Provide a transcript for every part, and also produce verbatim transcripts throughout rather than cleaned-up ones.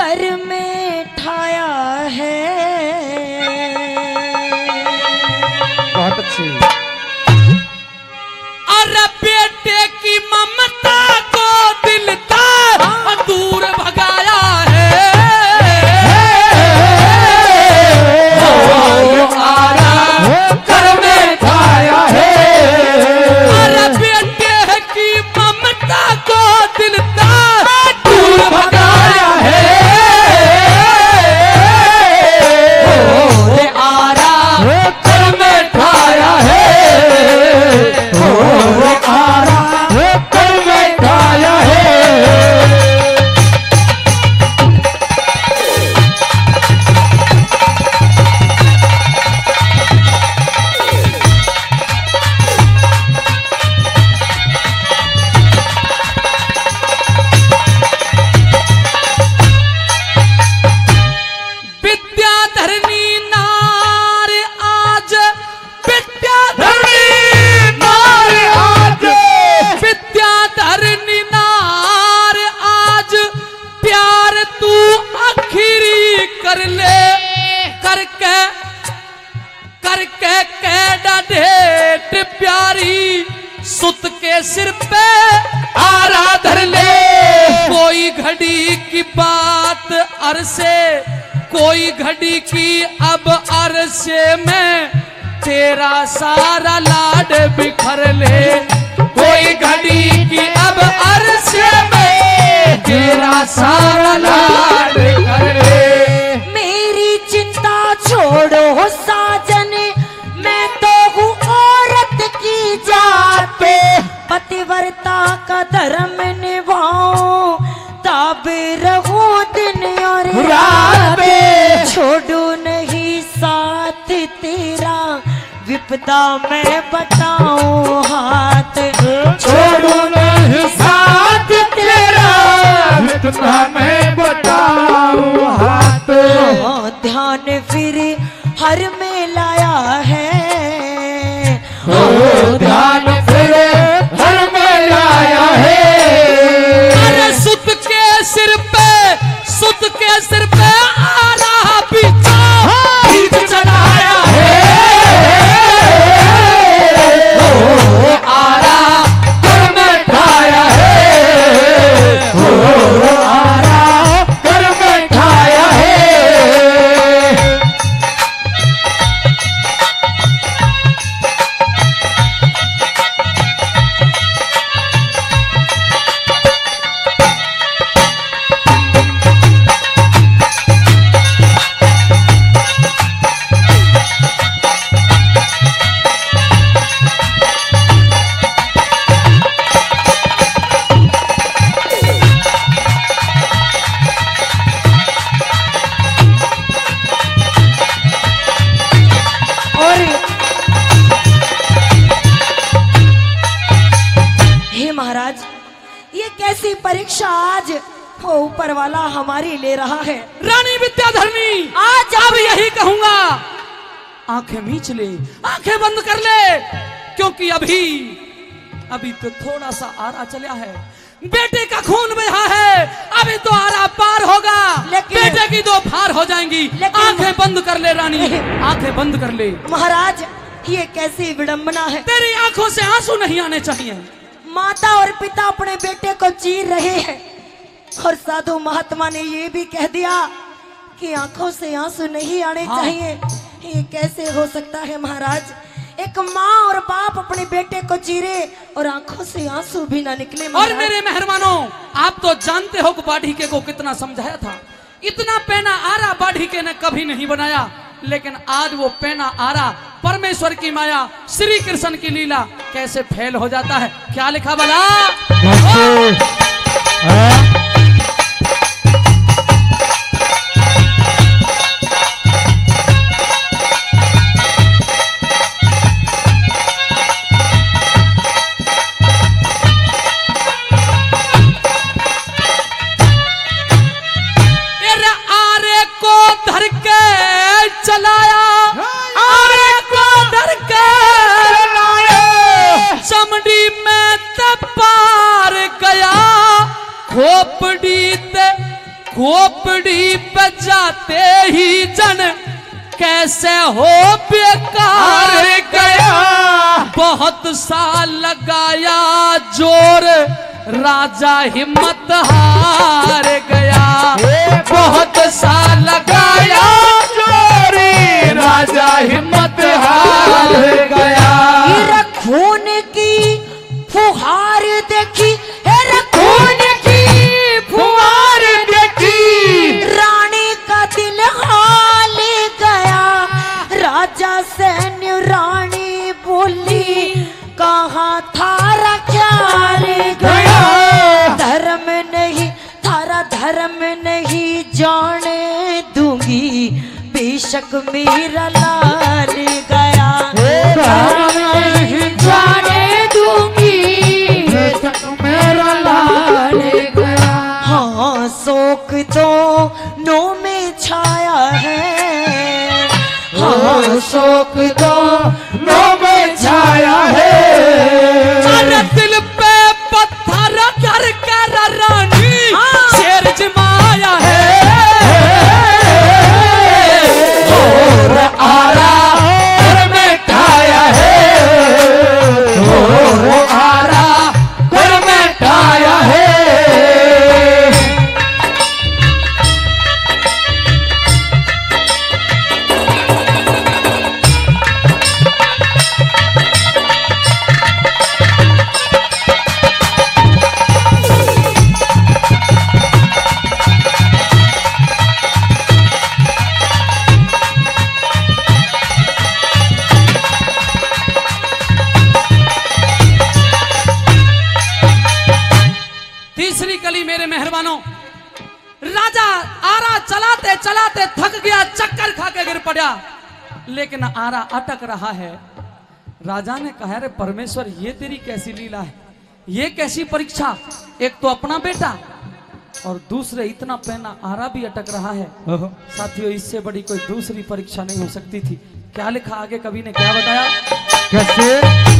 कर में ठाया है। बहुत अच्छी। अरे बेटे की ममता को दिल का दूर भगाया है। कर में ठाया है। अरे बेटे की ममता को दिल का दूर भगाया है। आरा कर में ठाया है। आरा कर में ठाया है। विद्याधरणी नार आज विद्याधरणी नार आज विद्याधरणी नार आज प्यार तू आखिरी कर ले करके करके कैडा ढेट प्यारी सुत के सिर पे आरा धर ले। कोई घड़ी की बात अरसे कोई घड़ी की अब अरसे में तेरा सारा लाड बिखर ले। कोई घड़ी की अब अरसे में तेरा सारा लाड बिखर ले। मेरी चिंता छोड़ो साजन, मैं तो हूँ औरत की जात पे। पतिव्रता का धर्म निभाऊं तब रहूं दिन और रात पे। छोड़ू नहीं साथ तेरा विपदा में बताऊं हाथ। छोड़ू नहीं साथ तेरा विपदा में बताऊं हाथ। हाँ, ध्यान फिर हर में लाया है। ओ ध्यान फिर हर में लाया है। अरे सुत के सिर पे सुत के सिर पे आरा पीछा बीच चढ़ाया है। ओ आरा कर में ठाया है। ओ आरा कर में ठाया है। और हे महाराज, ये कैसी परीक्षा आज वो ऊपर वाला हमारी ले रहा है। रानी विद्याधरणी आज अब यही कहूंगा, आंखें मीच ले, आंखें बंद कर ले, क्योंकि अभी अभी तो थोड़ा सा आरा चला है। बेटे का खून बहा है, अभी तो आरा पार होगा, लेकिन बेटे की दो फार हो जाएंगी। आंखें बंद कर ले रानी, आंखें बंद कर ले। महाराज, ये कैसी विडंबना है। तेरी आंखों से आंसू नहीं आने चाहिए। माता और पिता अपने बेटे को चीर रहे हैं और साधु महात्मा ने ये भी कह दिया कि आंखों से आंसू नहीं आने हाँ। चाहिए। ये कैसे हो सकता है महाराज। एक माँ और बाप अपने बेटे को चीरे और आंखों से आंसू भी ना निकले। और मेरे मेहरबानों, आप तो जानते हो कि बाढ़ीके को कितना समझाया था। इतना पैना आरा बाढ़ीके ने कभी नहीं बनाया, लेकिन आज वो पैना आरा परमेश्वर की माया, श्री कृष्ण की लीला कैसे फेल हो जाता है। क्या लिखा भला? खोपड़ी ते खोपड़ी पे जाते ही जन कैसे हो बेकार गया। बहुत सा लगाया जोर राजा हिम्मत हार गया। बहुत सा लगाया जोर राजा हिम्मत हार गया। खून की फुहार देखी, खून की फुहार देखी, रानी का दिल हाल गया। राजा सैन्य रानी बोली कहाँ थारा ख्याल गया। धर्म नहीं थारा धर्म नहीं जाने दूंगी, बेशक मेरा लाल गया। धर्म नहीं जाने दूंगी, बेशक मेरा लाल गया। हाँ शोक दोनों में छाया है, हाँ शोक दोनों में छाया है। अरे दिल पे पत्थर कर कर रानी शेर जमाया है। और आरा घर में ठाया है, और आरा घर में ठाया है। तीसरी कली मेरे मेहरबानों, राजा आरा चलाते चलाते थक गया, चक्कर खा के गिर पड़ा, लेकिन आरा अटक रहा है। राजा ने कहा रे परमेश्वर, ये तेरी कैसी लीला है, ये कैसी परीक्षा। एक तो अपना बेटा और दूसरे इतना पहना आरा भी अटक रहा है। साथियों, इससे बड़ी कोई दूसरी परीक्षा नहीं हो सकती थी। क्या लिखा आगे, कवि ने क्या बताया? कैसे?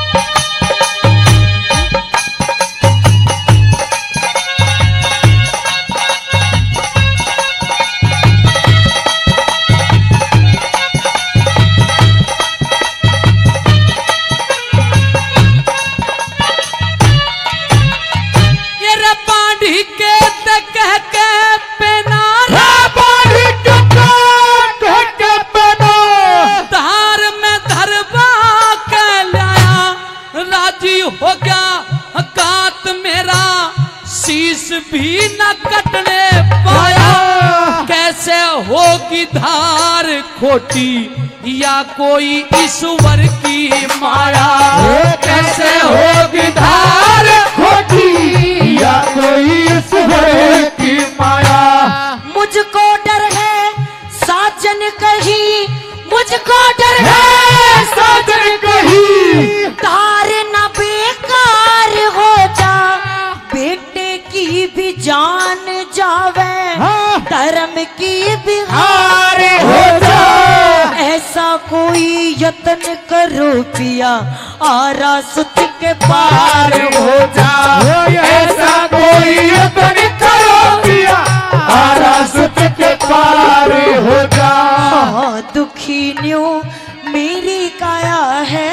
हो गया कात मेरा, शीश भी न कटने पाया। कैसे होगी धार खोटी या कोई ईश्वर की माया। कैसे होगी धार खोटी या कोई ईश्वर की माया। मुझको डर है साजन कहीं, मुझको डर है साजन कहीं, तार न बेकार हो जा, बेटे की भी जान जावे, धर्म की भी हार हो जा। ऐसा कोई यत्न करो पिया, आरा सुत के पार हो जा। ऐसा कोई यत्न करो पिया, आरा सुत के पार हो जा। हाँ दुखी न्यू मेरी काया है,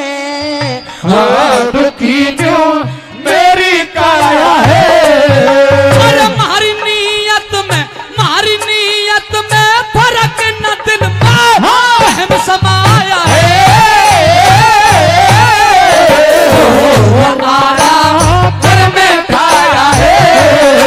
हाँ दुखी न्यू मेरी काया है। अरे हमारी नीयत में, हमारी नीयत में फर्क न दिल में वहम समाया है। आरा घर में खाया है,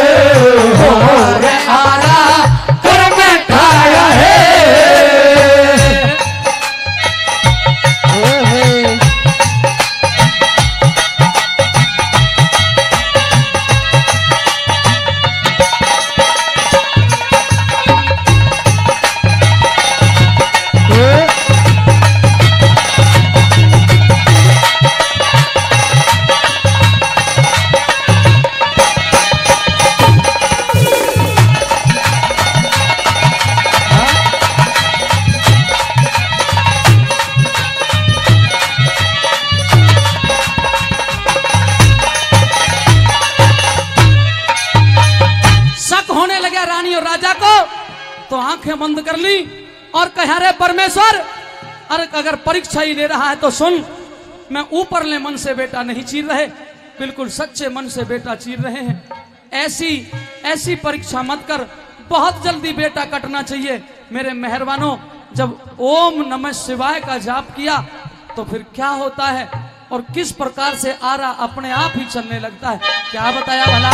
महारानी और राजा को, तो आंखें बंद कर ली और कहा, रे परमेश्वर, अरे अगर परीक्षा ही ले रहा है तो सुन, मैं ऊपर ले मन से बेटा नहीं चीर रहे, बिल्कुल सच्चे मन से बेटा चीर रहे हैं। ऐसी ऐसी परीक्षा मत कर, बहुत जल्दी बेटा कटना चाहिए। मेरे मेहरबानों, जब ओम नमः शिवाय का जाप किया तो फिर क्या होता है और किस प्रकार से आरा अपने आप ही चलने लगता है, क्या बताया भला।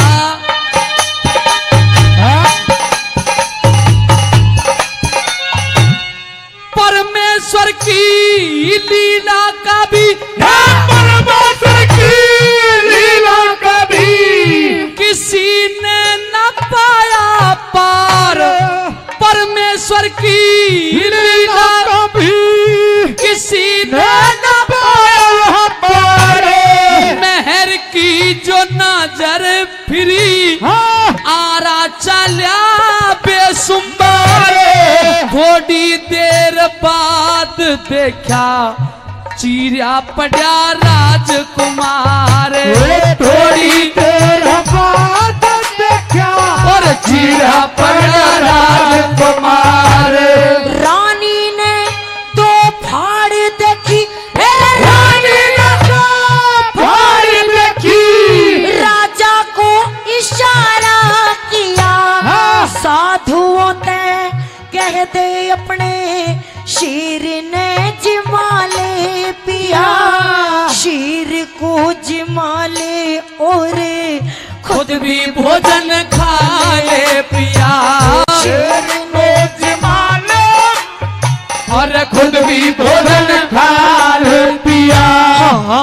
परमेश्वर की लीला का भी, परमेश्वर की लीला का भी किसी ने न पाया पार। परमेश्वर की लीला का भी किसी ने न पाया पार। मेहर की जो नजर फिरी, आरा चला बेसुमार। थोड़ी देर बाद देखा, चीरा पड़ा राजकुमार। थोड़ी देर बाद देखा और चीरा पड़ा राजकुमार। रानी ने दो फाड़ देखी, रानी ने तो फाड़ देखी, राजा को इशारा किया, साधुओं ते कह दे अपने, शीर ने जिमाले पिया। शीर को जिमाले और खुद भी भोजन खाए पिया। शेर ने जिमाले और खुद भी भोजन खा पिया।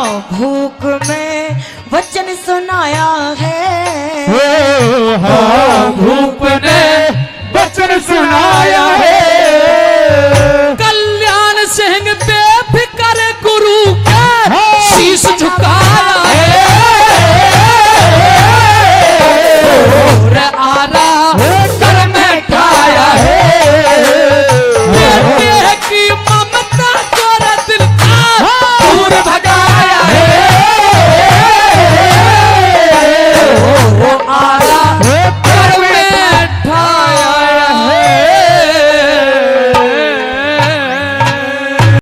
भूख में वचन सुनाया है, हो, हो,